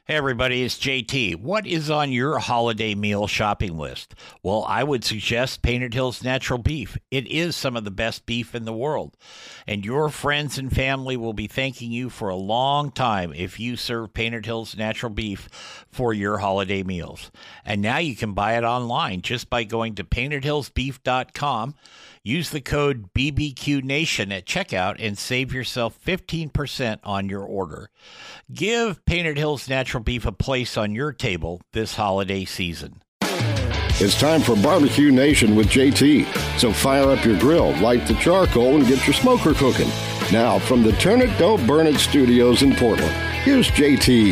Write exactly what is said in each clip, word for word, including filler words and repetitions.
Hey everybody, it's J T. What is on your holiday meal shopping list? Well, I would suggest Painted Hills Natural Beef. It is some of the best beef in the world, and your friends and family will be thanking you for a long time if you serve Painted Hills Natural Beef for your holiday meals. And now you can buy it online just by going to painted hills beef dot com. Use the code B B Q Nation at checkout and save yourself fifteen percent on your order. Give Painted Hills Natural Beef a place on your table this holiday season. It's time for Barbecue Nation with J T. So fire up your grill, light the charcoal, and get your smoker cooking. Now, from the Turn It, Don't Burn It studios in Portland, here's J T.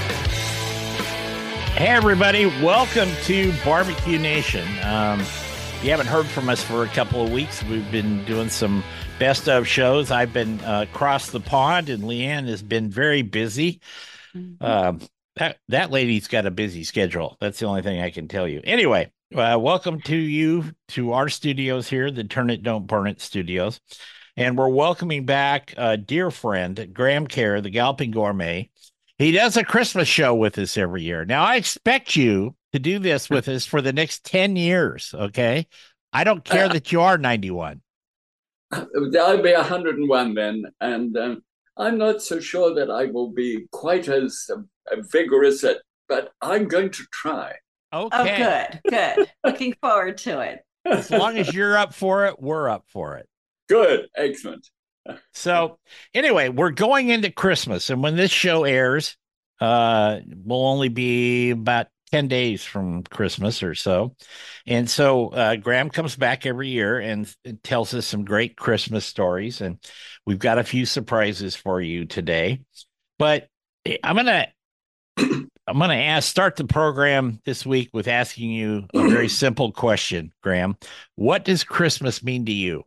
Hey, everybody. Welcome to Barbecue Nation. Um, if you haven't heard from us for a couple of weeks, we've been doing some best of shows. I've been uh, across the pond, and Leanne has been very busy. Mm-hmm. Um, that that lady's got a busy schedule. That's the only thing I can tell you. Anyway, uh, welcome to you to our studios here, the Turn It, Don't Burn It studios. And we're welcoming back a dear friend, Graham Kerr, the Galloping Gourmet. He does a Christmas show with us every year. Now, I expect you to do this with us for the next ten years, okay? I don't care uh, that you are ninety-one. I'll be one hundred and one then, and um, I'm not so sure that I will be quite as uh, vigorous, at, but I'm going to try. Okay. Oh, good, good. Looking forward to it. As long as you're up for it, we're up for it. Good, excellent. So anyway, we're going into Christmas, and when this show airs, uh, will only be about ten days from Christmas or so. And so uh, Graham comes back every year and, and tells us some great Christmas stories. And we've got a few surprises for you today. But I'm going to I'm going to ask start the program this week with asking you a very simple question, Graham. What does Christmas mean to you?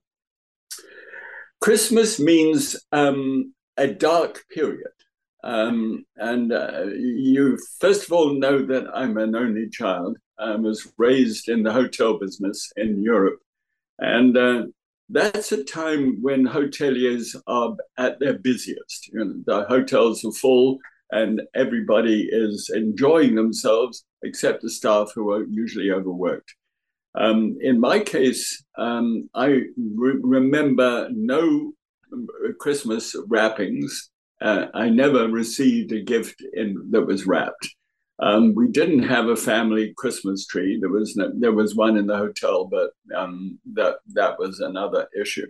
Christmas means um, a dark period. Um, and uh, you, first of all, know that I'm an only child. I was raised in the hotel business in Europe. And uh, that's a time when hoteliers are at their busiest. You know, the hotels are full and everybody is enjoying themselves, except the staff who are usually overworked. Um, in my case, um, I re- remember no Christmas wrappings. Uh, I never received a gift in, that was wrapped. Um, we didn't have a family Christmas tree. There was no, there was one in the hotel, but um, that that was another issue.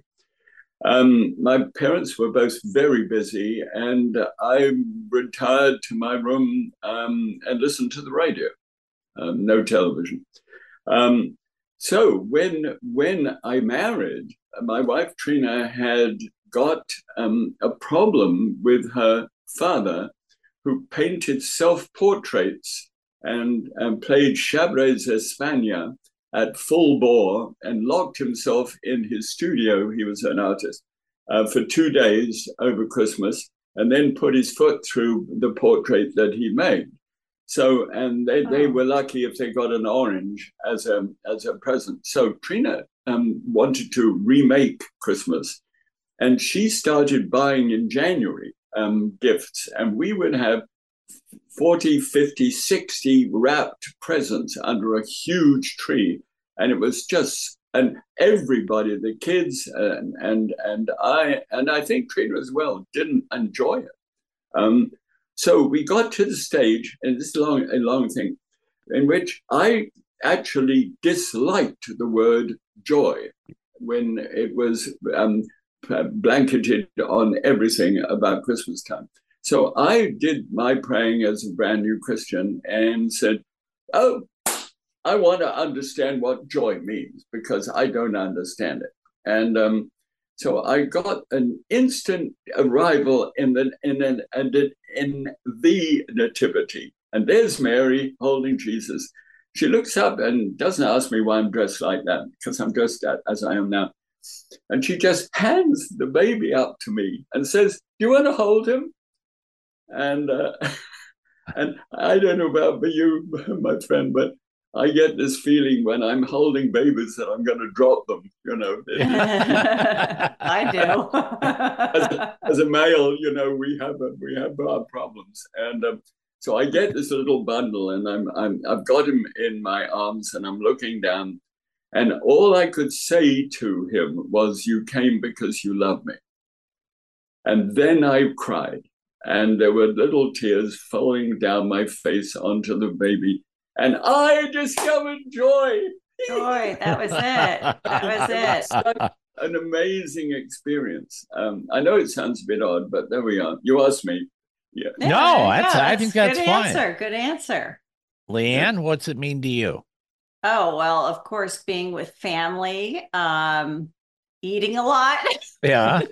Um, my parents were both very busy, and I retired to my room um, and listened to the radio. Um, no television. Um, so when when I married, my wife Trina had got um, a problem with her father, who painted self-portraits and, and played Xabres España at full bore and locked himself in his studio. He was an artist uh, for two days over Christmas, and then put his foot through the portrait that he made. So, and they, oh. they were lucky if they got an orange as a, as a present. So Trina um, wanted to remake Christmas. And she started buying in January um, gifts, and we would have forty, fifty, sixty wrapped presents under a huge tree. And it was just, and everybody, the kids and and, and I, and I think Trina as well, didn't enjoy it. Um, so we got to the stage, and this is a long, a long thing, in which I actually disliked the word joy when it was um, blanketed on everything about Christmas time. So I did my praying as a brand new Christian and said, oh, I want to understand what joy means, because I don't understand it. And um, so I got an instant arrival in the in an in the nativity. And there's Mary holding Jesus. She looks up and doesn't ask me why I'm dressed like that, because I'm dressed as I am now. And she just hands the baby up to me and says, do you want to hold him? And uh, and I don't know about you, my friend, but I get this feeling when I'm holding babies that I'm going to drop them, you know. I do. as, a, as a male, you know, we have a, we have our problems. And um, So I get this little bundle, and I'm I'm I've got him in my arms, and I'm looking down, and all I could say to him was, "You came because you love me." And then I cried, and there were little tears falling down my face onto the baby, and I discovered joy. Joy, that was it. That was it. Such an amazing experience. Um, I know it sounds a bit odd, but there we are. You asked me. Yeah. Yeah, No, there you that's- go. I think that's good fine. answer. Good answer. Leanne, what's it mean to you? Oh, well, of course, being with family, um, eating a lot. Yeah.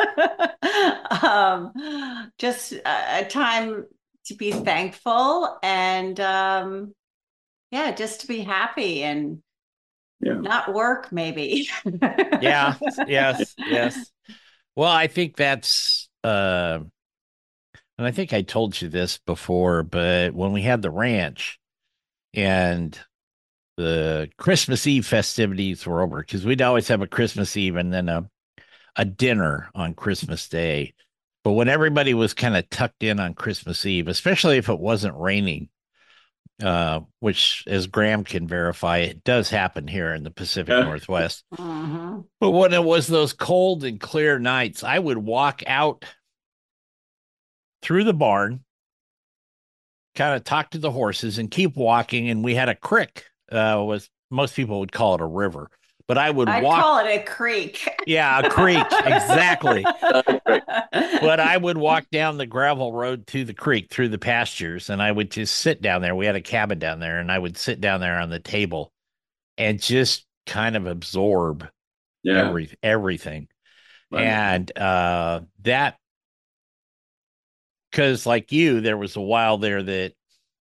um, just a, a time to be thankful and um, yeah, just to be happy and Yeah. not work, maybe. Yeah. Yes. Yes. Well, I think that's, uh, and I think I told you this before, but when we had the ranch and the Christmas Eve festivities were over, because we'd always have a Christmas Eve and then a, a dinner on Christmas Day. But when everybody was kind of tucked in on Christmas Eve, especially if it wasn't raining, uh, which, as Graham can verify, it does happen here in the Pacific Yeah. Northwest. hmm But when it was those cold and clear nights, I would walk out through the barn, kind of talk to the horses and keep walking. And we had a creek, uh, was most people would call it a river, but I would I'd walk. call it a creek. Yeah, a creek. Exactly. But But I would walk down the gravel road to the creek through the pastures, and I would just sit down there. We had a cabin down there, and I would sit down there on the table and just kind of absorb yeah. every, everything. Right. And uh, that, because like you, there was a while there that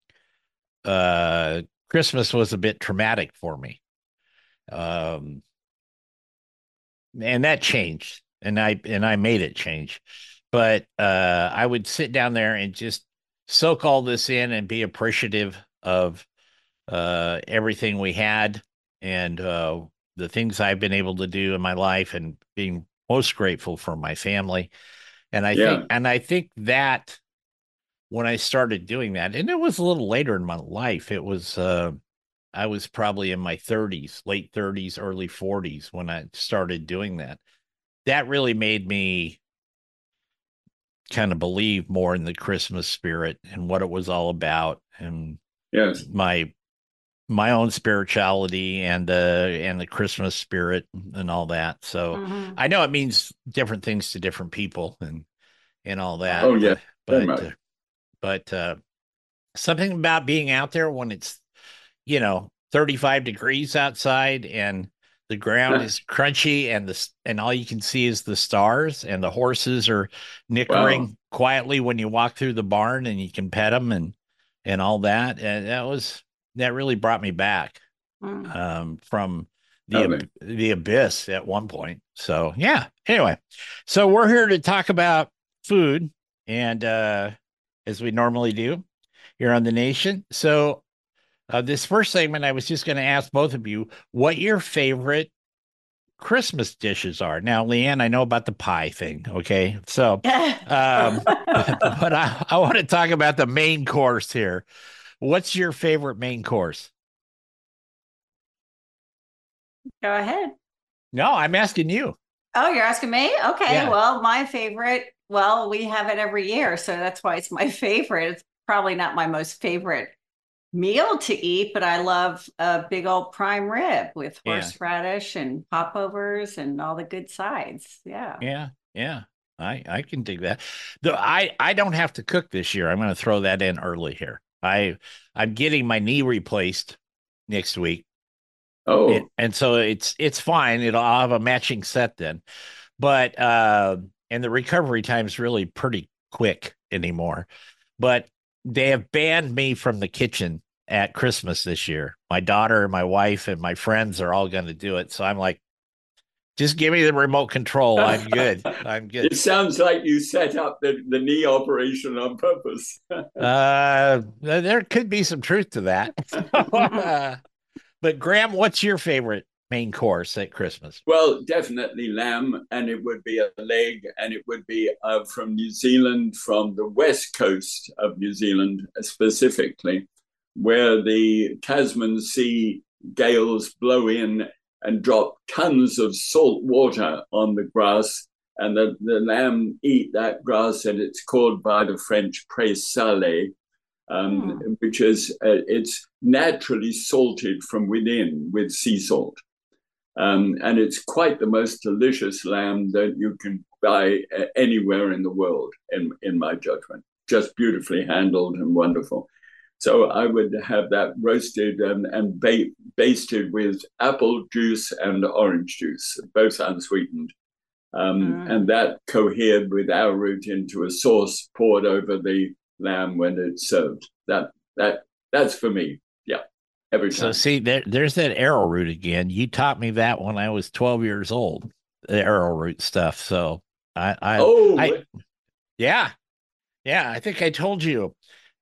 uh, Christmas was a bit traumatic for me. Um, and that changed, and I and I made it change. But uh, I would sit down there and just soak all this in and be appreciative of uh, everything we had and uh, the things I've been able to do in my life, and being most grateful for my family. And I Yeah. think, and I think that when I started doing that, and it was a little later in my life, it was, uh, I was probably in my thirties, late thirties, early forties when I started doing that. That really made me kind of believe more in the Christmas spirit and what it was all about, and Yes. my my own spirituality and uh and the Christmas spirit and all that. So Mhm. I know it means different things to different people and and all that. Oh, yeah, very but much. uh, but uh, something about being out there when it's, you know, thirty-five degrees outside and the ground is crunchy, and the and all you can see is the stars, and the horses are nickering Wow. quietly when you walk through the barn, and you can pet them and and all that. And that was that really brought me back Mm. um, from the Lovely. ab- the abyss at one point. So yeah. Anyway, so we're here to talk about food, and uh, as we normally do here on The Nation. So uh, this first segment, I was just going to ask both of you what your favorite Christmas dishes are. Now, Leanne, I know about the pie thing. Okay, so um, but I, I want to talk about the main course here. What's your favorite main course? Go ahead. No, I'm asking you. Oh, you're asking me? Okay. Yeah. Well, my favorite, well, we have it every year, so that's why it's my favorite. It's probably not my most favorite meal to eat, but I love a big old prime rib with Yeah. horseradish and popovers and all the good sides. Yeah. Yeah, yeah. I I can dig that. Though I I don't have to cook this year. I'm going to throw that in early here. I I'm getting my knee replaced next week. Oh, It, and so it's it's fine. It'll I'll have a matching set then. But uh and the recovery time is really pretty quick anymore. But they have banned me from the kitchen at Christmas this year. My daughter, my wife, and my friends are all going to do it. So I'm like, just give me the remote control. I'm good. I'm good. it sounds like you set up the, the knee operation on purpose. Uh, there could be some truth to that. Uh, but Graham, what's your favorite main course at Christmas? Well, definitely lamb, and it would be a leg, and it would be uh, from New Zealand, from the west coast of New Zealand specifically, where the Tasman Sea gales blow in and drop tons of salt water on the grass, and the, the lamb eat that grass, and it's called by the French prés salé, um, hmm. which is, uh, it's naturally salted from within with sea salt. Um, and it's quite the most delicious lamb that you can buy uh, anywhere in the world, in, in my judgment. Just beautifully handled and wonderful. So I would have that roasted and, and ba- basted with apple juice and orange juice, both unsweetened. Um, mm. And that cohered with arrowroot into a sauce poured over the lamb when it's served. That that That's for me. Yeah. Every time. So see, there, there's that arrowroot again. You taught me that when I was twelve years old, the arrowroot stuff. So I, I, oh, I, yeah, yeah. I think I told you.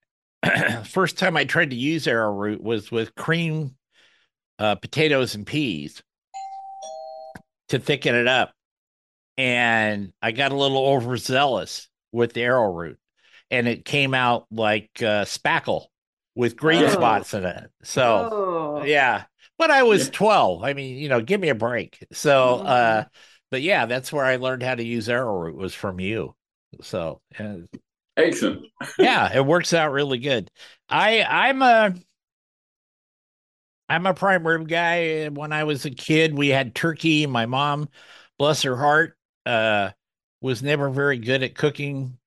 First time I tried to use arrowroot was with cream uh, potatoes and peas to thicken it up, and I got a little overzealous with the arrowroot, and it came out like uh, spackle with green oh. spots in it. So, oh. yeah. But I was twelve. I mean, you know, give me a break. So, uh, but yeah, that's where I learned how to use arrowroot was from you. So, uh, excellent. Yeah, it works out really good. I, I'm a, I'm a prime rib guy. When I was a kid, we had turkey. My mom, bless her heart, uh, was never very good at cooking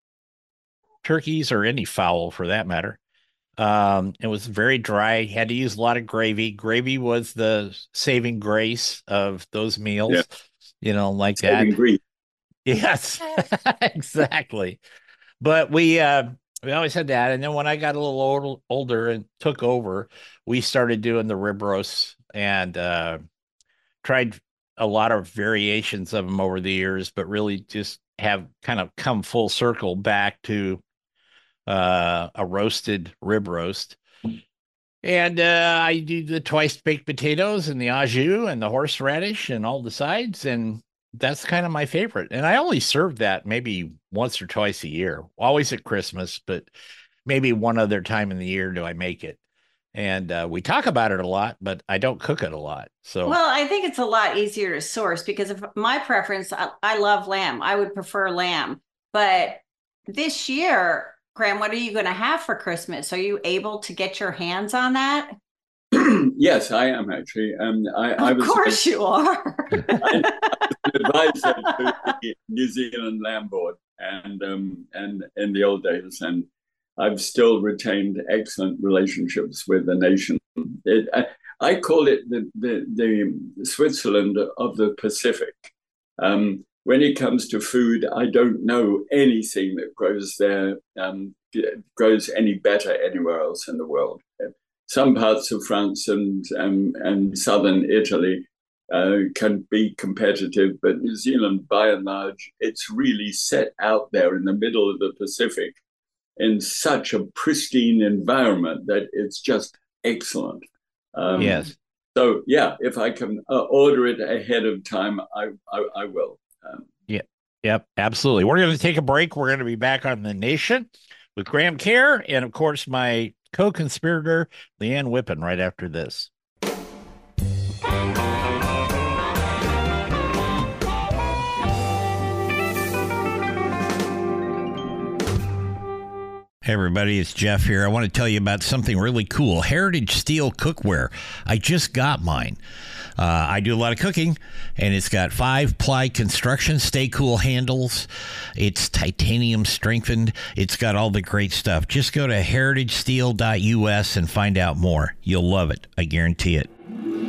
turkeys or any fowl for that matter. Um, it was very dry. Had to use a lot of gravy. Gravy was the saving grace of those meals, yeah. you know, like saving that. Grace. Yes, exactly. But we, uh, we always had that. And then when I got a little old, older and took over, we started doing the rib roasts and, uh, tried a lot of variations of them over the years, but really just have kind of come full circle back to uh, a roasted rib roast. And uh, I do the twice baked potatoes and the au jus and the horseradish and all the sides. And that's kind of my favorite. And I only serve that maybe once or twice a year, always at Christmas, but maybe one other time in the year do I make it. And uh, we talk about it a lot, but I don't cook it a lot. So, well, I think it's a lot easier to source because of my preference. I, I love lamb. I would prefer lamb. But this year, Graham, what are you going to have for Christmas? Are you able to get your hands on that? Yes, I am actually. Um, I, of I was, course you are. I, I was an advisor to the New Zealand Lamb Board and um, and in the old days, and I've still retained excellent relationships with the nation. It, I, I call it the, the the Switzerland of the Pacific. Um, when it comes to food, I don't know anything that grows there, um, grows any better anywhere else in the world. Some parts of France and um, and southern Italy uh, can be competitive, but New Zealand, by and large, it's really set out there in the middle of the Pacific in such a pristine environment that it's just excellent. Um, yes. So yeah, if I can uh, order it ahead of time, I I, I will. Um, yeah. Yep. Absolutely. We're going to take a break. We're going to be back on The Nation with Graham Kerr and, of course, my co-conspirator, Leanne Whippen, right after this. Hey everybody, it's Jeff here. I want to tell you about something really cool. Heritage Steel Cookware. I just got mine. Uh, I do a lot of cooking, and it's got five-ply construction, stay cool handles. It's titanium strengthened. It's got all the great stuff. Just go to heritage steel dot U S and find out more. You'll love it. I guarantee it.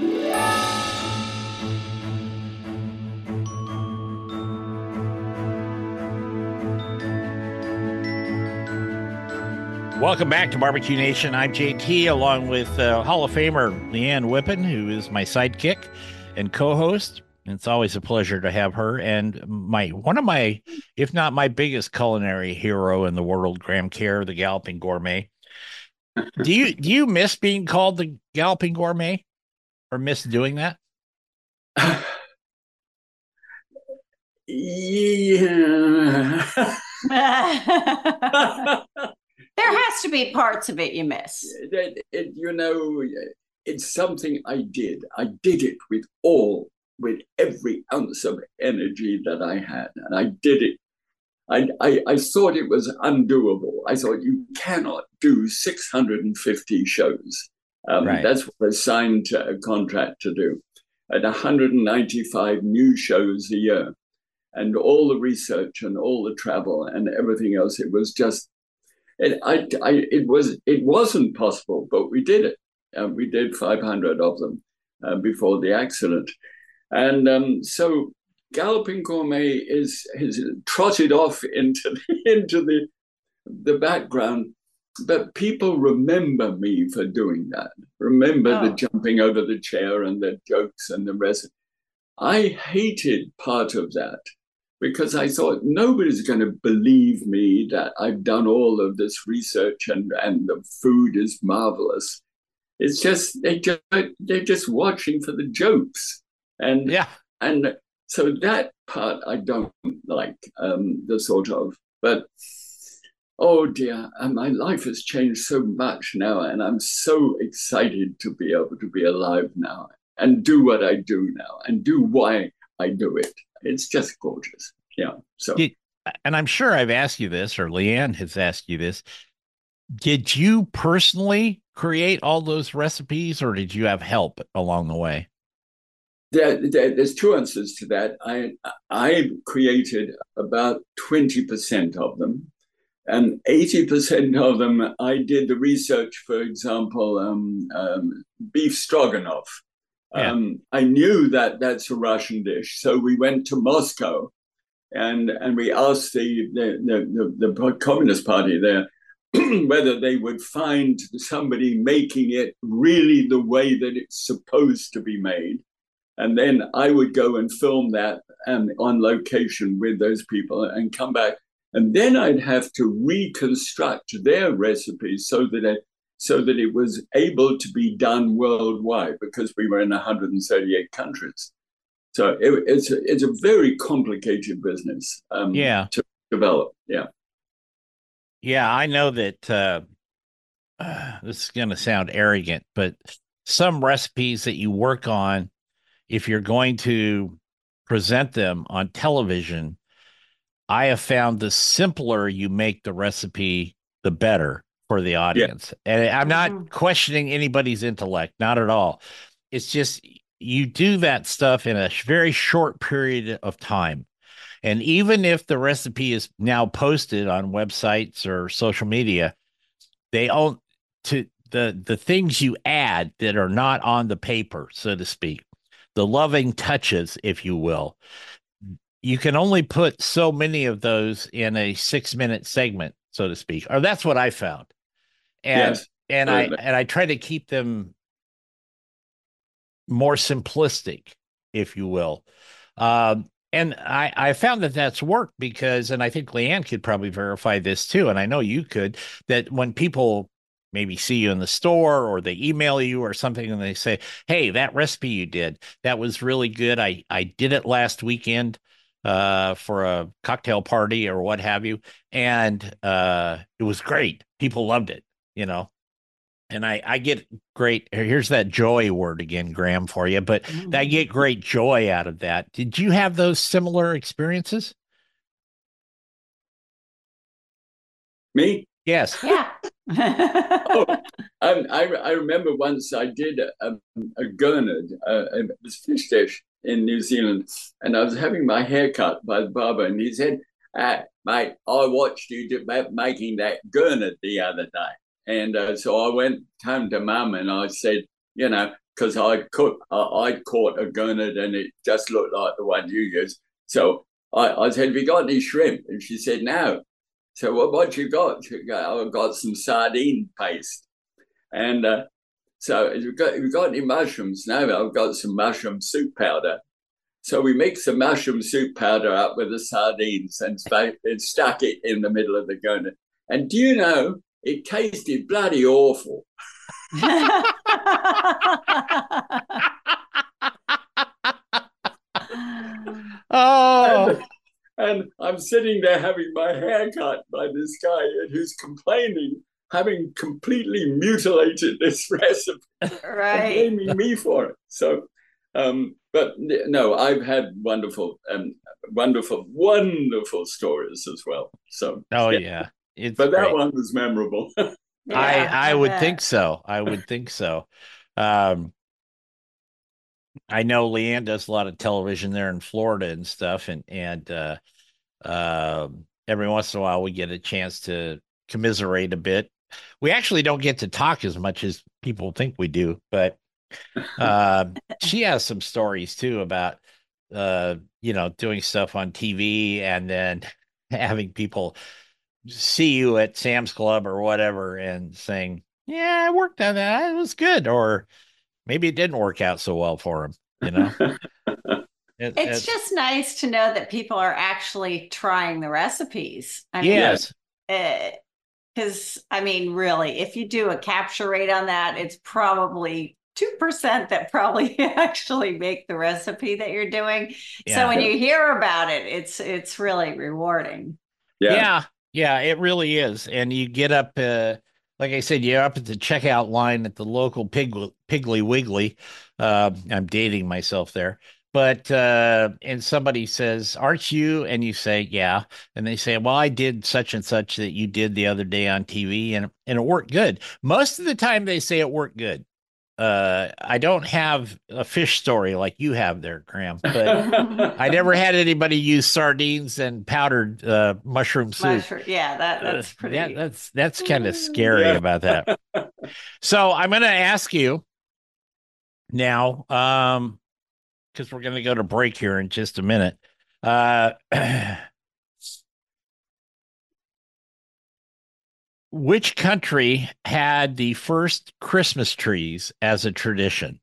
Welcome back to Barbecue Nation. I'm J T, along with uh, Hall of Famer Leanne Whippen, who is my sidekick and co-host. It's always a pleasure to have her. And my one of my, if not my biggest culinary hero in the world, Graham Kerr, the Galloping Gourmet. Do you do you miss being called the Galloping Gourmet, or miss doing that? Yeah. There has to be parts of it you miss. It, it, you know, it's something I did. I did it with all, with every ounce of energy that I had, and I did it. I, I, I thought it was undoable. I thought you cannot do six hundred fifty shows. Um, Right. That's what I signed a contract to do, at one hundred ninety-five new shows a year, and all the research and all the travel and everything else. It was just, it, I, I, it was, it wasn't possible, but we did it. Uh, we did five hundred of them uh, before the accident, and um, so Galloping Gourmet is is trotted off into the, into the the background. But people remember me for doing that. Remember oh. the jumping over the chair and the jokes and the rest. I hated part of that because I thought nobody's going to believe me that I've done all of this research and, and the food is marvelous. It's just, they just they're just watching for the jokes. And, yeah. and so that part I don't like, um, the sort of, but oh dear, and my life has changed so much now, and I'm so excited to be able to be alive now and do what I do now and do why I do it. It's just gorgeous. Yeah. So, Did, and I'm sure I've asked you this, or Leanne has asked you this. Did you personally create all those recipes, or did you have help along the way? There, there, there's two answers to that. I I created about twenty percent of them. And eighty percent of them, I did the research, for example, um, um, beef stroganoff. Yeah. Um, I knew that that's a Russian dish. So we went to Moscow and, and we asked the, the, the, the, the Communist Party there whether they would find somebody making it really the way that it's supposed to be made. And then I would go and film that and on location with those people and come back. And then I'd have to reconstruct their recipes so that it, so that it was able to be done worldwide, because we were in one hundred thirty-eight countries. So it, it's a, it's a very complicated business um, yeah. to develop. Yeah. Yeah, I know that uh, uh, this is going to sound arrogant, but some recipes that you work on, if you're going to present them on television, I have found the simpler you make the recipe, the better for the audience. Yeah. And I'm not mm-hmm. questioning anybody's intellect, not at all. It's just you do that stuff in a very short period of time. And even if the recipe is now posted on websites or social media, they all to the the things you add that are not on the paper, so to speak, the loving touches, if you will. You can only put so many of those in a six minute segment, so to speak, or that's what I found. And, yes, and I, and I try to keep them more simplistic, if you will. Um, and I, I found that that's worked because, and I think Leanne could probably verify this too. And I know you could, that when people maybe see you in the store or they email you or something and they say, hey, that recipe you did, that was really good. I, I did it last weekend uh for a cocktail party or what have you, and uh it was great. People loved it, you know. And I I get great, here's that joy word again, Graham, for you, but mm-hmm. I get great joy out of that. Did you have those similar experiences? Me? Yes. Yeah. oh, um, I I remember once I did a, a, a gurnard, a, a fish dish in New Zealand, and I was having my hair cut by the barber, and he said, ah, mate, I watched you do, making that gurnard the other day. And uh, so I went home to mum and I said, you know, because I'd, cook, uh, I'd caught a gurnard and it just looked like the one you used. So I, I said, have you got any shrimp? And she said, no. So well, what you got? She goes, oh, I've got some sardine paste. And uh, so have you got, have you got any mushrooms? No, I've got some mushroom soup powder. So we mixed the mushroom soup powder up with the sardines and, and stuck it in the middle of the gurnard. And do you know, it tasted bloody awful. Oh, And, and I'm sitting there having my hair cut by this guy who's complaining, having completely mutilated this recipe and Right. blaming me for it. So, um, but no, I've had wonderful, um, wonderful, wonderful stories as well. So, oh yeah, yeah, it's but that great. one was memorable. I Yeah, I I would bet. think so. I would think so. Um, I know Leanne does a lot of television there in Florida and stuff, and and uh, uh, every once in a while we get a chance to commiserate a bit. We actually don't get to talk as much as people think we do, but uh, she has some stories too about uh, you know, doing stuff on T V and then having people see you at Sam's Club or whatever and saying, "Yeah, I worked on that. It was good," or maybe it didn't work out so well for him. You know, it, It's it's just nice to know that people are actually trying the recipes. I mean, yes, because I mean, really, if you do a capture rate on that, it's probably two percent that probably actually make the recipe that you're doing. So yeah, when you hear about it, it's it's really rewarding. Yeah. yeah, yeah. It really is, and you get up. Uh, like I said, you're up at the checkout line at the local Pig, Piggly Wiggly. Uh, I'm dating myself there. But uh, and somebody says, "Aren't you?" And you say, "Yeah." And they say, "Well, I did such and such that you did the other day on T V, and and it worked good." Most of the time, they say it worked good. Uh, I don't have a fish story like you have there, Graham, but I never had anybody use sardines and powdered uh, mushroom soup. Mushroom, yeah, that Uh, that's that pretty. that's that's kind of scary Yeah. about that. So I'm going to ask you now, um, because we're going to go to break here in just a minute. Uh, which country had the first Christmas trees as a tradition?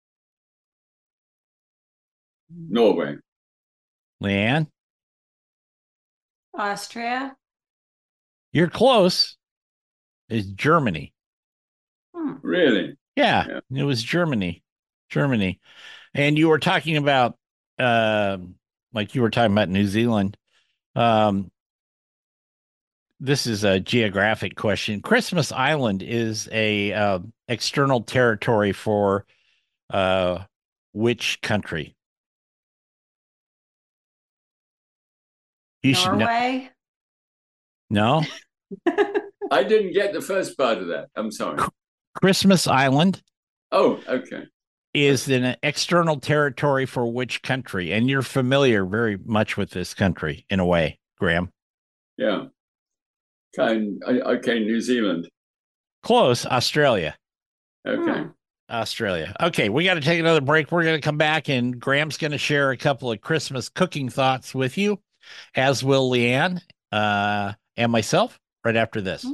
Norway. Leanne, Austria. you're close. It's Germany. Hmm. Really? Yeah, Yeah. it was Germany. Germany. And you were talking about, uh, like you were talking about New Zealand. Um, this is a geographic question. Christmas Island is a uh, external territory for uh, which country? You should know. Norway. No, I didn't get the first part of that. I'm sorry. Christmas Island Oh, okay. is an external territory for which country? And you're familiar very much with this country in a way, Graham. Yeah. Kind. Okay, New Zealand. Close, Australia. Okay. Hmm. Australia. Okay, we got to take another break. We're going to come back, and Graham's going to share a couple of Christmas cooking thoughts with you, as will Leanne uh, and myself right after this.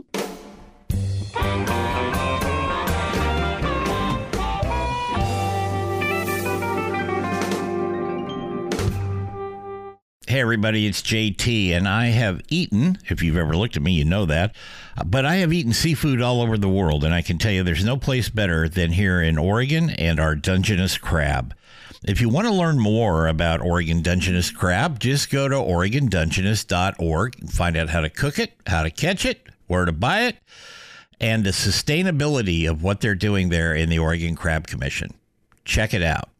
Hey, everybody, it's J T, and I have eaten, if you've ever looked at me, you know that, but I have eaten seafood all over the world, and I can tell you there's no place better than here in Oregon and our Dungeness crab. If you want to learn more about Oregon Dungeness crab, just go to oregon dungeness dot org and find out how to cook it, how to catch it, where to buy it, and the sustainability of what they're doing there in the Oregon Crab Commission. Check it out.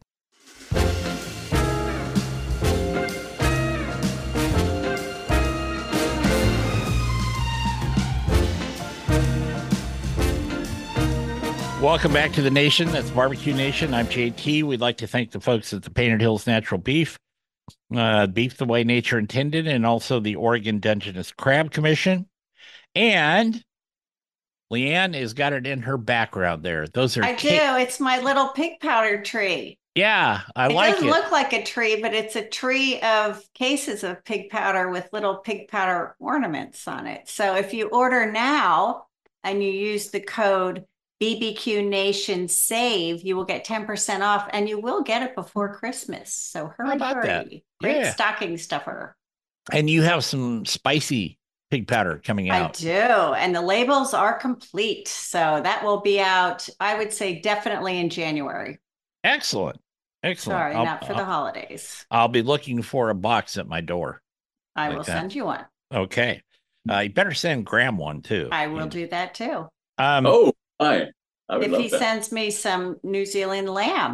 Welcome back to the Nation. That's Barbecue Nation. I'm J T. We'd like to thank the folks at the Painted Hills Natural Beef, uh, Beef the Way Nature Intended, and also the Oregon Dungeness Crab Commission. And Leanne has got it in her background there. Those are I ca- do. It's my little pig powder tree. Yeah, I it like doesn't it. look like a tree, but it's a tree of cases of pig powder with little pig powder ornaments on it. So if you order now and you use the code B B Q Nation Save, you will get ten percent off, and you will get it before Christmas. So hurry, How about that? hurry. Great Yeah. stocking stuffer. And you have some spicy pig powder coming I out. do. And the labels are complete. So that will be out, I would say, definitely in January. Excellent. Excellent. Sorry, I'll, not for the I'll, holidays. I'll be looking for a box at my door I like will that. send you one. Okay. Uh, you better send Graham one too. I will You- do that too. Um, Oh, hi. I would If love he that. sends me some New Zealand lamb.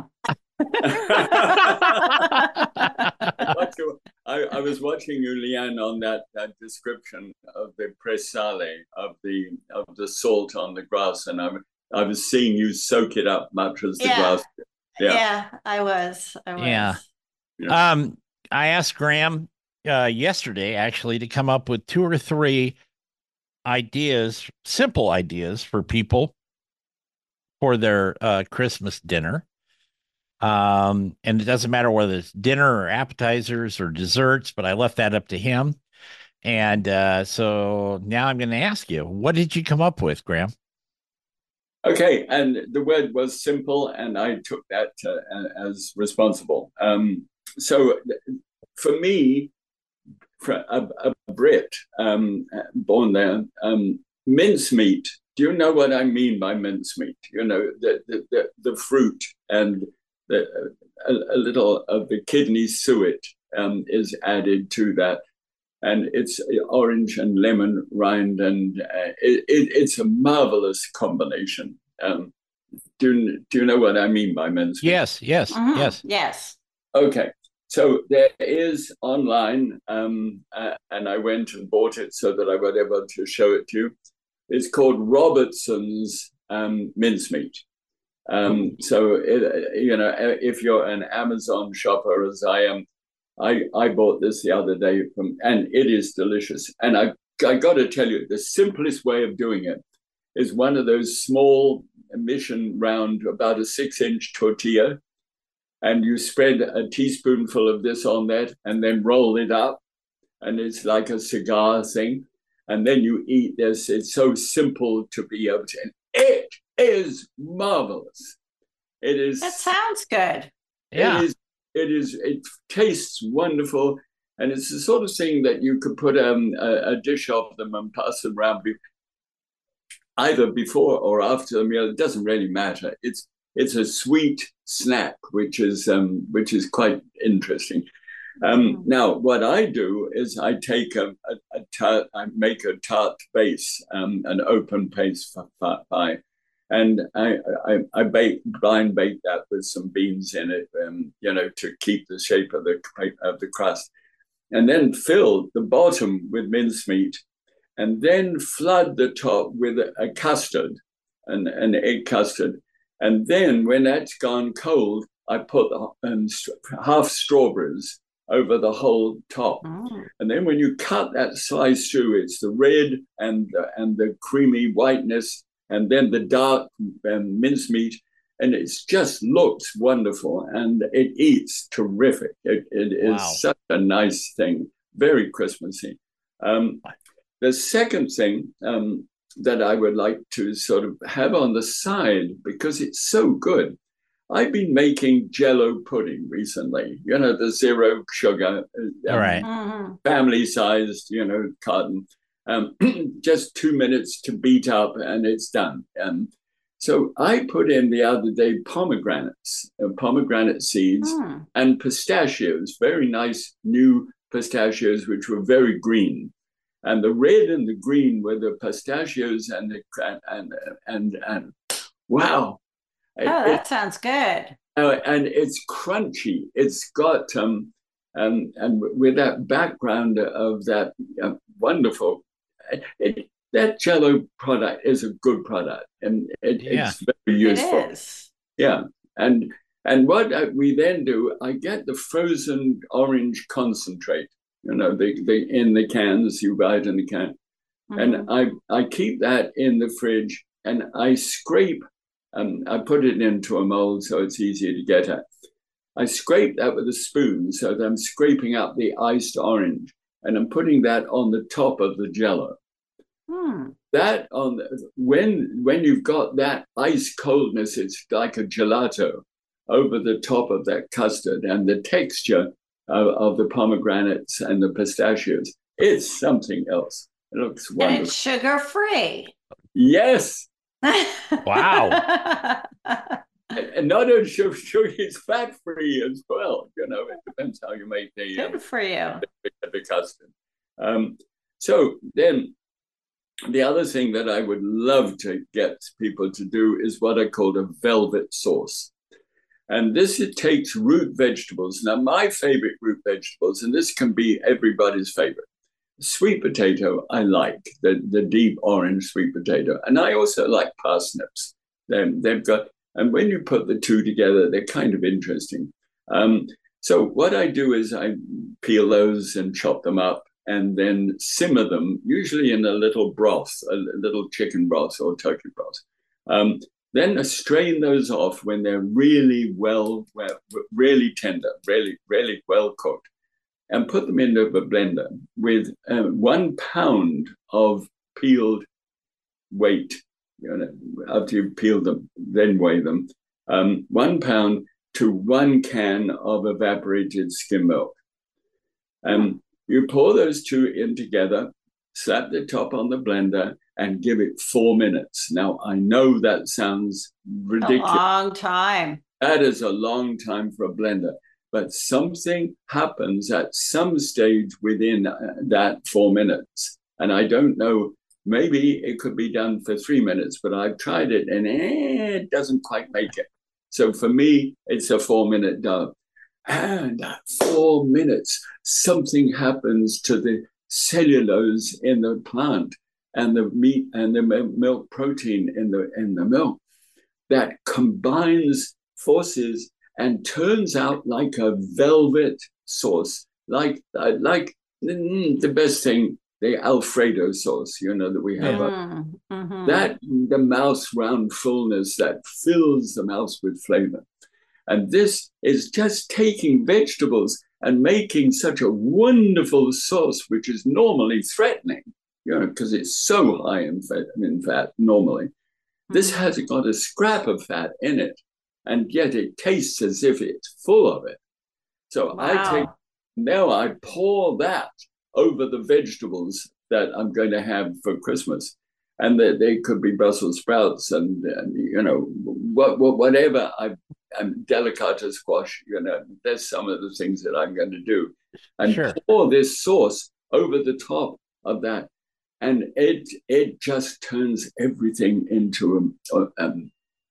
What you- I, I was watching you, Leanne, on that, that description of the pressale, of the of the salt on the grass, and I, I was seeing you soak it up much as the Yeah. grass. Yeah. Yeah, I was. I was. Yeah. Yeah. Um, I asked Graham uh, yesterday actually to come up with two or three ideas, simple ideas for people for their uh, Christmas dinner. Um, and it doesn't matter whether it's dinner or appetizers or desserts, but I left that up to him. And uh, so now I'm going to ask you, what did you come up with, Graham? Okay, and the word was simple, and I took that uh, as responsible. Um, so, for me, for a, a Brit um, born there, um, mincemeat. Do you know what I mean by mincemeat? You know, the the the, the fruit and the, a, a little of the kidney suet um, is added to that. And it's orange and lemon rind, and uh, it, it, it's a marvelous combination. Um, do, do you know what I mean by mincemeat? Yes, yes, Mhm. yes. Yes. Okay, so there is online, um, uh, and I went and bought it so that I would able to show it to you. It's called Robertson's um, mincemeat. Um, so, it, you know, if you're an Amazon shopper, as I am, I, I bought this the other day from, and it is delicious. And I, I got to tell you, the simplest way of doing it is one of those small mission round, about a six inch tortilla. And you spread a teaspoonful of this on that and then roll it up. And it's like a cigar thing. And then you eat this. It's so simple to be able to, and it is marvelous. It is. That sounds good. Yeah. It is. It is. It tastes wonderful, and it's the sort of thing that you could put um, a, a dish of them and pass them around, either before or after the meal. It doesn't really matter. It's it's a sweet snack, which is um, which is quite interesting. Um, mm. Now, what I do is I take a, a, a tart, I make a tart base, um, an open base pie. And I, I, I bake, blind bake that with some beans in it, um, you know, to keep the shape of the of the crust, and then fill the bottom with mincemeat, and then flood the top with a custard, an, an egg custard, and then when that's gone cold, I put um, half strawberries over the whole top, oh. And then when you cut that slice through, it's the red and the, and the creamy whiteness. And then the dark um, mincemeat, and it just looks wonderful, and it eats terrific. It, it is wow. Such a nice thing, very Christmassy. Um, the second thing um, that I would like to sort of have on the side, because it's so good, I've been making Jell-O pudding recently. You know, the zero sugar, um, all right, family-sized, you know, carton. Um, just two minutes to beat up and it's done. Um, so I put in the other day pomegranates, uh, pomegranate seeds mm. and pistachios, very nice new pistachios, which were very green. And the red and the green were the pistachios and the, and, and, and, and wow. Oh, it, that it, sounds good. Uh, and it's crunchy. It's got, um, um, and with that background of that uh, wonderful, It, that Jell-O product is a good product, and it, yeah. it's very useful. It is. Yeah, and and what we then do, I get the frozen orange concentrate. You know, the the in the cans, you buy it in the can, mm-hmm. and I I keep that in the fridge, and I scrape. Um, I put it into a mold so it's easier to get at. I scrape that with a spoon, so that I'm scraping up the iced orange. And I'm putting that on the top of the Jell-O. Hmm. That on when when you've got that ice coldness, it's like a gelato over the top of that custard, and the texture of, of the pomegranates and the pistachios. It's something else. It looks wonderful. And it's sugar free. Yes. Wow. And and not only sugar, sugar is fat free as well. You know, it depends how you make the Good um, for you. the, the custard. Um, so then, the other thing that I would love to get people to do is what I call a velvet sauce. And this, it takes root vegetables. Now, my favorite root vegetables, and this can be everybody's favorite. Sweet potato, I like, the, the deep orange sweet potato. And I also like parsnips. They're, they've got, and when you put the two together, they're kind of interesting. Um, so what I do is I peel those and chop them up and then simmer them, usually in a little broth, a little chicken broth or turkey broth. Um, then I strain those off when they're really well, well, really tender, really, really well cooked, and put them into a blender with uh, one pound of peeled weight. You know, after you peel them, then weigh them. Um, one pound to one can of evaporated skim milk. Um, you pour those two in together, slap the top on the blender, and give it four minutes. Now, I know that sounds ridiculous. A long time. That is a long time for a blender. But something happens at some stage within that four minutes. And I don't know, maybe it could be done for three minutes, but I've tried it and eh, it doesn't quite make it. So for me, it's a four minute done. And at four minutes, something happens to the cellulose in the plant and the meat and the milk protein in the in the milk that combines forces and turns out like a velvet sauce, like like the best thing, the Alfredo sauce, you know, that we have. Mm, mm-hmm. That, the mouth round fullness that fills the mouth with flavor. And this is just taking vegetables and making such a wonderful sauce, which is normally threatening, you know, because it's so high in fat, in fat normally. Mm-hmm. This hasn't got a scrap of fat in it, and yet it tastes as if it's full of it. So wow. I take, now I pour that over the vegetables that I'm going to have for Christmas. And they, they could be Brussels sprouts and, and you know, what, what, whatever. I, I'm delicata squash, you know, there's some of the things that I'm going to do. And sure. pour this sauce over the top of that. And it it just turns everything into a, um,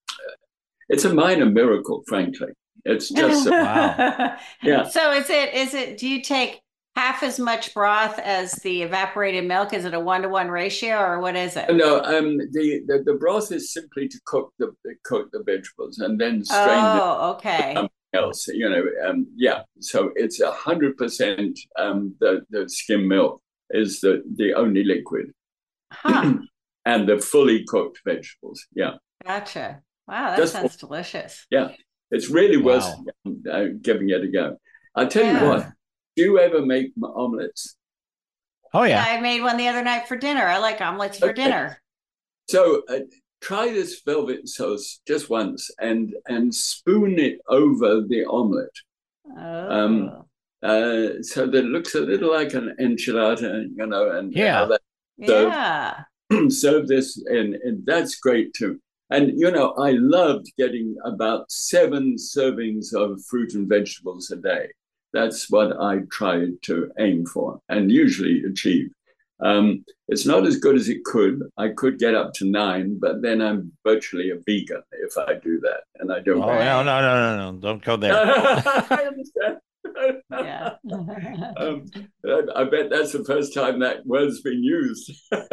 it's a minor miracle, frankly. It's just, a, wow. Yeah. So is it, is it, do you take half as much broth as the evaporated milk? Is it a one-to-one ratio or what is it? No, um, the, the, the broth is simply to cook the cook the vegetables and then strain oh, okay. something else. You know, um, yeah. So it's a hundred percent. Um, the the skim milk is the the only liquid, huh. and the fully cooked vegetables. Yeah. Gotcha. Wow, that Just, sounds delicious. Yeah, it's really wow. worth uh, giving it a go. I'll tell yeah. you what. Do you ever make omelets? Oh, yeah. I made one the other night for dinner. I like omelets for okay. dinner. So uh, try this velvet sauce just once and and spoon it over the omelet. Oh. Um, uh, so that it looks a little like an enchilada, you know. And yeah. Uh, serve, yeah. Serve this, and, and that's great too. And, you know, I loved getting about seven servings of fruit and vegetables a day. That's what I try to aim for and usually achieve. Um, it's not as good as it could. I could get up to nine, but then I'm virtually a vegan if I do that. And I don't. Oh, no, no, no, no, no. Don't go there. I understand. Yeah. um, I bet that's the first time that word's been used.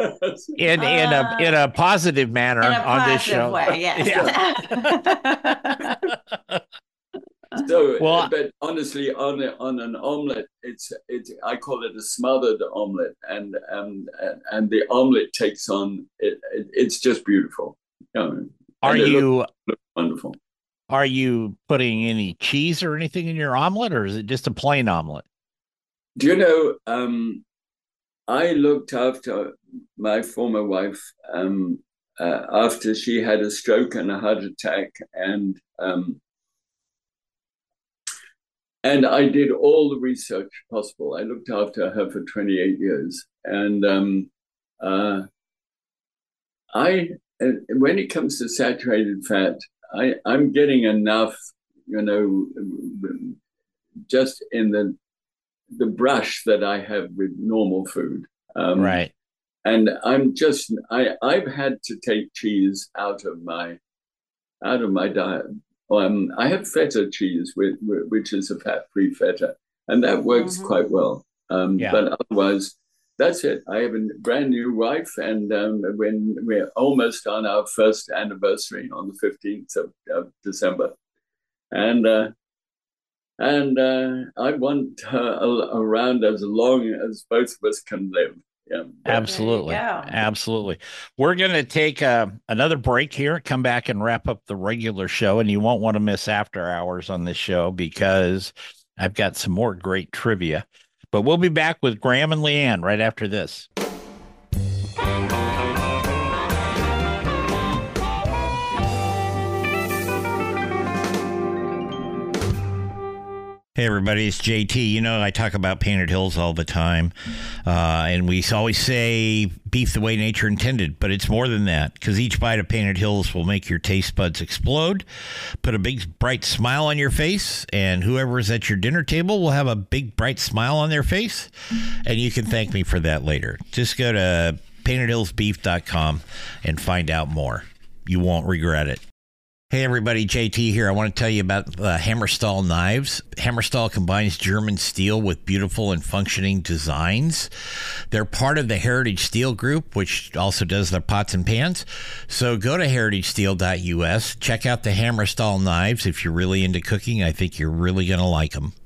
in in a in a positive manner in a on positive this show. Way, yes. Yeah. So, well, but honestly, on a, on an omelet, it's it's I call it a smothered omelet, and um and, and the omelet takes on it, it. It's just beautiful. You know, are you looks, looks wonderful? Are you putting any cheese or anything in your omelet, or is it just a plain omelet? Do you know? Um, I looked after my former wife um, uh, after she had a stroke and a heart attack, and um, and I did all the research possible. I looked after her for twenty-eight years, and um, uh, I, when it comes to saturated fat, I I'm getting enough, you know, just in the the brush that I have with normal food. Um, right. And I'm just I I've had to take cheese out of my out of my diet. Um, I have feta cheese, which, which is a fat-free feta, and that works mm-hmm. quite well. Um, yeah. But otherwise, that's it. I have a brand new wife, and um, when we're almost on our first anniversary on the fifteenth of, of December, and uh, and uh, I want her around as long as both of us can live. Yeah, absolutely. Absolutely. We're going to take uh, another break here, come back and wrap up the regular show. And you won't want to miss after hours on this show because I've got some more great trivia. But we'll be back with Graham and Leanne right after this. Hey, everybody, it's J T. You know, I talk about Painted Hills all the time, uh, and we always say beef the way nature intended, but it's more than that, because each bite of Painted Hills will make your taste buds explode, put a big, bright smile on your face, and whoever is at your dinner table will have a big, bright smile on their face, and you can thank me for that later. Just go to painted hills beef dot com and find out more. You won't regret it. Hey everybody, J T here. I want to tell you about uh, Hammerstall knives. Hammerstall combines German steel with beautiful and functioning designs. They're part of the Heritage Steel Group, which also does their pots and pans. So go to heritage steel dot U S. Check out the Hammerstall knives. If you're really into cooking, I think you're really going to like them.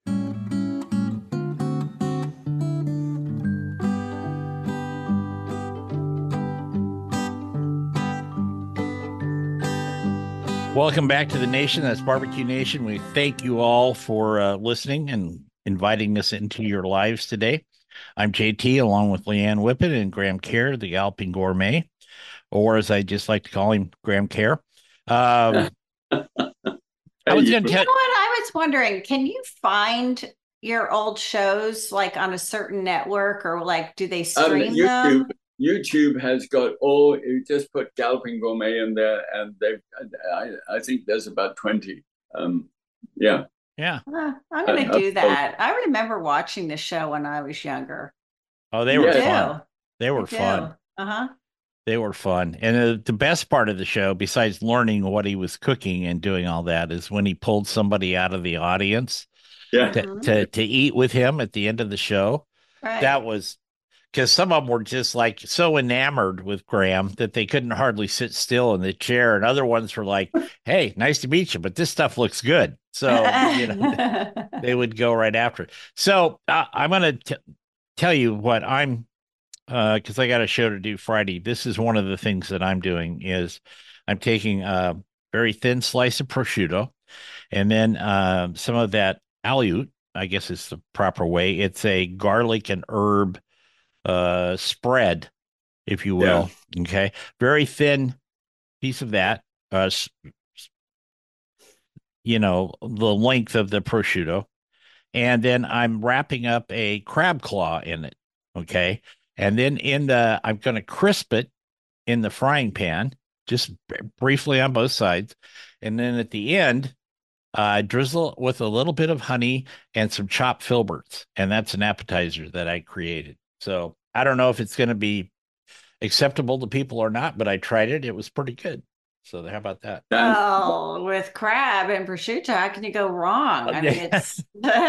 Welcome back to the nation. That's Barbecue Nation. We thank you all for uh, listening and inviting us into your lives today. I'm J T, along with Leanne Whippet and Graham Kerr, the Galloping Gourmet, or as I just like to call him, Graham Kerr. Um, I was going to tell you know what I was wondering. Can you find your old shows like on a certain network, or like do they stream um, YouTube. them? YouTube has got all, you just put Galloping Gourmet in there, and they've, I, I think there's about twenty. Um, yeah. Yeah. Uh, I'm going to uh, do that. I remember watching the show when I was younger. Oh, they were yeah. fun. They were I fun. Uh-huh. They were fun. And uh, the best part of the show, besides learning what he was cooking and doing all that, is when he pulled somebody out of the audience yeah. to, mm-hmm. to, to eat with him at the end of the show. Right. That was... Because some of them were just like so enamored with Graham that they couldn't hardly sit still in the chair. And other ones were like, hey, nice to meet you, but this stuff looks good. So, you know, they would go right after it. So uh, I'm going to tell you what I'm, because uh, I got a show to do Friday. This is one of the things that I'm doing is I'm taking a very thin slice of prosciutto and then uh, some of that aliute, I guess is the proper way. It's a garlic and herb uh spread, if you will. Yeah. Okay, very thin piece of that, uh you know, the length of the prosciutto, and then I'm wrapping up a crab claw in it. Okay, and then in the I'm going to crisp it in the frying pan, just b- briefly on both sides, and then at the end uh drizzle it with a little bit of honey and some chopped filberts, and that's an appetizer that I created. So I don't know if it's going to be acceptable to people or not, but I tried it. It was pretty good. So how about that? Oh, with crab and prosciutto, how can you go wrong? I mean, it's.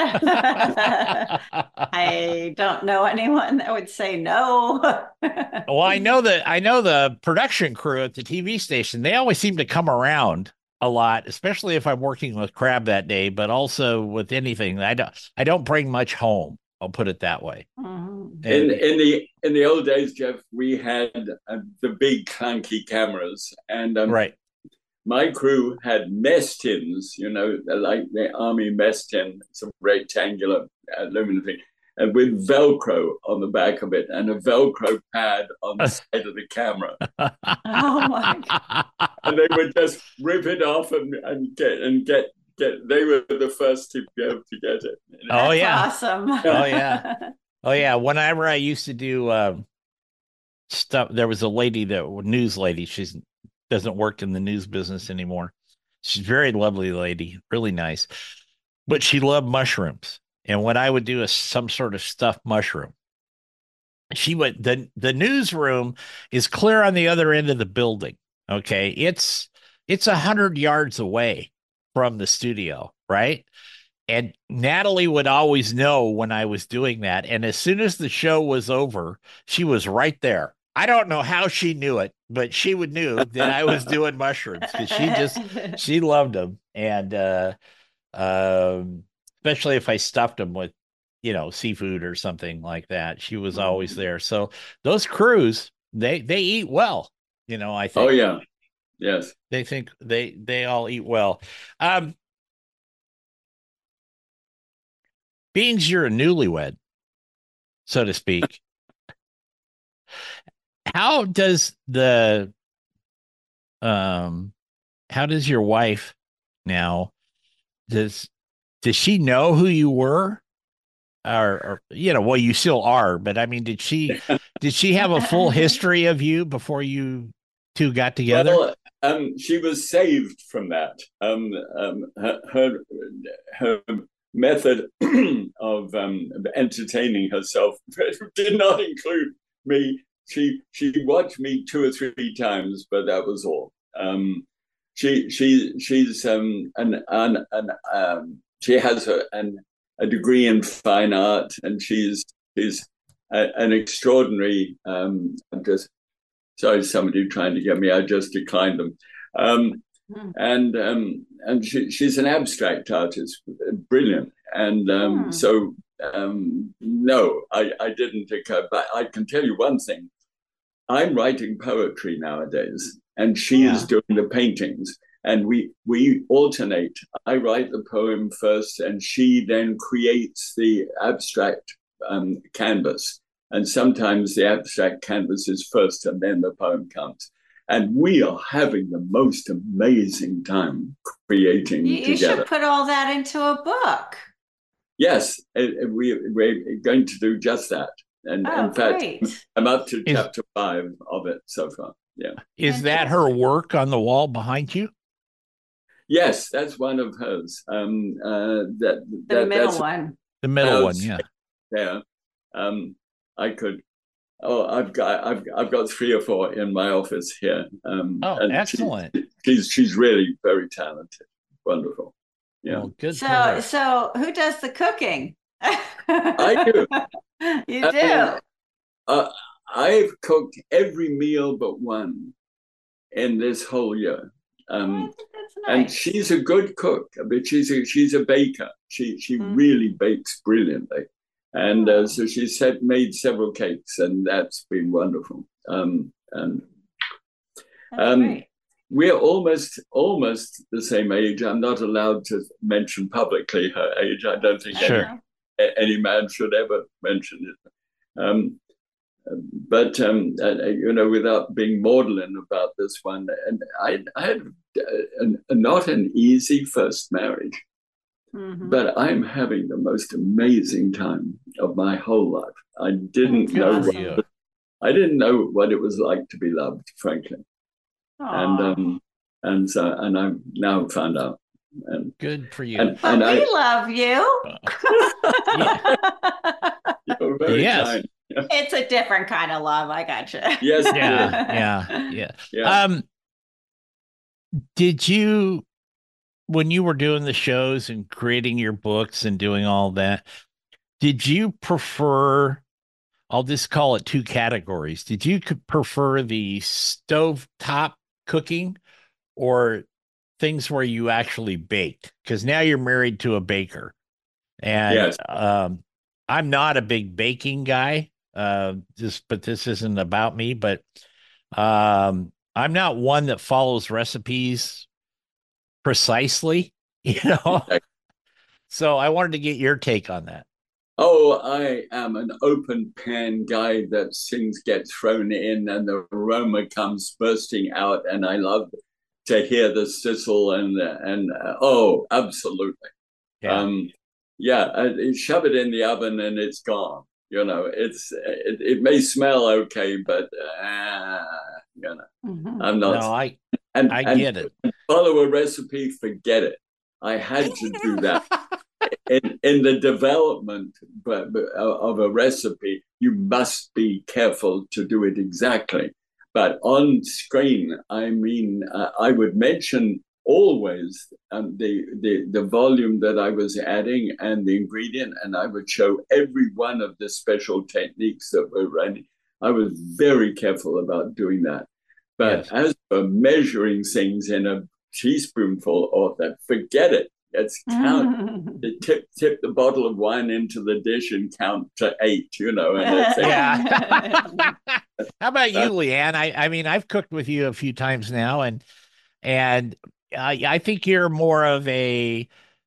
I don't know anyone that would say no. Well, I know that I know the production crew at the T V station. They always seem to come around a lot, especially if I'm working with crab that day, but also with anything. I don't. I don't bring much home. I'll put it that way. Mm-hmm. In in the in the old days, Jeff, we had uh, the big clunky cameras, and um, right. my crew had mess tins, you know, like the army mess tin, some rectangular aluminum thing, and with Velcro on the back of it, and a Velcro pad on the side of the camera. Oh my God! And they would just rip it off and, and get and get. Get, they were the first to be able to get it. That's oh yeah, awesome. Oh yeah, oh yeah. Whenever I used to do uh, stuff, there was a lady that news lady. She doesn't work in the news business anymore, She's a very lovely lady, really nice. But she loved mushrooms. And when I would do a some sort of stuffed mushroom, she would the the newsroom is clear on the other end of the building. Okay. It's it's a hundred yards away from the studio, right? And Natalie would always know when I was doing that. And as soon as the show was over, she was right there. I don't know how she knew it, but she would knew that I was doing mushrooms because she just she loved them. And uh um especially if I stuffed them with, you know, seafood or something like that. She was always there. So those crews, they they eat well, you know, I think. Oh yeah. Yes. They think they they all eat well. Um Beans, you're a newlywed, so to speak. How does the um how does your wife now does does she know who you were? Or, or you know, well, you still are, but I mean, did she did she have a full history of you before you two got together? Well, um, she was saved from that. Um, um, her, her her method of um, entertaining herself did not include me. She she watched me two or three times, but that was all. Um, she she she's um, an an, an um, she has a, an, a degree in fine art, and she's she's a, an extraordinary. Um, I'm just sorry, somebody trying to get me. I just declined them. Um, mm. And um, and she, she's an abstract artist, brilliant. And um, mm. so um, no, I, I didn't occur. But I can tell you one thing. I'm writing poetry nowadays, and she yeah. is doing the paintings. And we we alternate. I write the poem first, and she then creates the abstract um, canvas. And sometimes the abstract canvas is first, and then the poem comes. And we are having the most amazing time creating you, together. You should put all that into a book. Yes, it, we, we're going to do just that. And oh, in fact, great. I'm up to is, chapter five of it so far. Yeah. Is that her work on the wall behind you? Yes, that's one of hers. Um, uh, that, the that, middle that's one. The middle one, yeah. Yeah. Um, I could. Oh, I've got, I've, I've got three or four in my office here. Um, oh, and excellent. She, she's, she's really very talented. Wonderful. Yeah. Well, good. So, so who does the cooking? I do. You do. Um, uh, I've cooked every meal but one in this whole year. Um, oh, that's nice. And she's a good cook, but she's a, she's a baker. She she mm. really bakes brilliantly. And uh, so she said, made several cakes, and that's been wonderful. Um, and um, we're almost almost the same age. I'm not allowed to mention publicly her age. I don't think sure. any, any man should ever mention it. Um, but um, uh, you know, without being maudlin about this one, and I, I had a, a, not an easy first marriage. Mm-hmm. But I'm having the most amazing time of my whole life. I didn't oh, know what, I didn't know what it was like to be loved, frankly. Aww. And um, and so and I've now found out. And good for you. And, but and we I, love you. You're very yes. kind. It's a different kind of love. I got you. Yes. Yeah. yeah. Yeah. Yeah. Um. Did you? When you were doing the shows and creating your books and doing all that, did you prefer, I'll just call it two categories. Did you prefer the stovetop cooking or things where you actually baked? Because now you're married to a baker. And yes. um, I'm not a big baking guy, uh, just, but this isn't about me, but um, I'm not one that follows recipes precisely, you know. So I wanted to get your take on that. Oh, I am an open pan guy that things get thrown in and the aroma comes bursting out, and I love to hear the sizzle and and uh, oh, absolutely. Yeah, um, yeah. Uh, shove it in the oven and it's gone. You know, it's it, it may smell okay, but uh, you know, mm-hmm. I'm not. No, I. And, I and get it. Follow a recipe, forget it. I had to do that. in, in the development of a recipe, you must be careful to do it exactly. But on screen, I mean, uh, I would mention always um, the, the, the volume that I was adding and the ingredient, and I would show every one of the special techniques that were running. I was very careful about doing that. But yes. As for measuring things in a teaspoonful or that, forget it. Let's count. tip tip the bottle of wine into the dish and count to eight. You know. And it's yeah. How about you, Leanne? I I mean, I've cooked with you a few times now, and and I I think you're more of a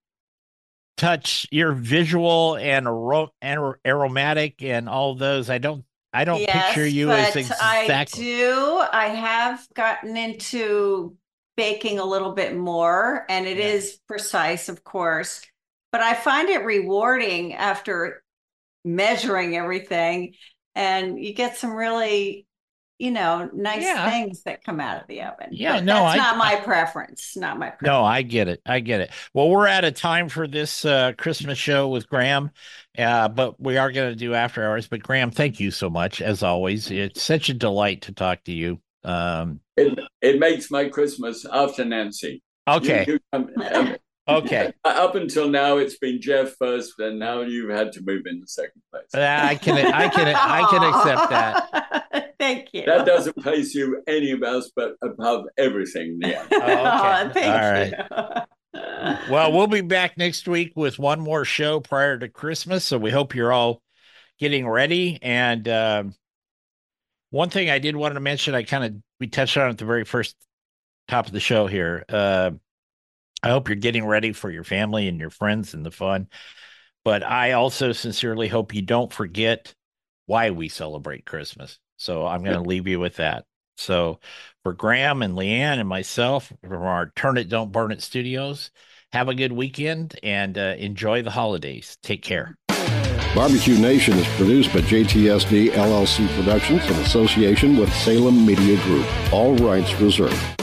touch. You're visual and aro- and aromatic and all those. I don't. I don't yes, picture you as exactly. I do. I have gotten into baking a little bit more, and it yeah. is precise, of course, but I find it rewarding after measuring everything, and you get some really, you know, nice yeah. things that come out of the oven. Yeah, but no, that's I, not my I, preference. Not my preference. No, I get it. I get it. Well, we're out of time for this uh, Christmas show with Graham, uh, but we are going to do after hours. But Graham, thank you so much as always. It's such a delight to talk to you. Um, it it makes my Christmas after Nancy. Okay. You, you, um, um, okay. Up until now, it's been Jeff first, and now you've had to move in the second place. Uh, I can I can I can accept that. Thank you. That doesn't place you any of us, but above everything. Yeah. Oh, okay. Oh, thank All right. you. Well, we'll be back next week with one more show prior to Christmas, so we hope you're all getting ready. And um, one thing I did want to mention, I kind of we touched on at the very first top of the show here. Uh, I hope you're getting ready for your family and your friends and the fun. But I also sincerely hope you don't forget why we celebrate Christmas. So I'm going to leave you with that. So for Graham and Leanne and myself from our Turn It, Don't Burn It studios, have a good weekend and uh, enjoy the holidays. Take care. Barbecue Nation is produced by J T S D L L C Productions in association with Salem Media Group. All rights reserved.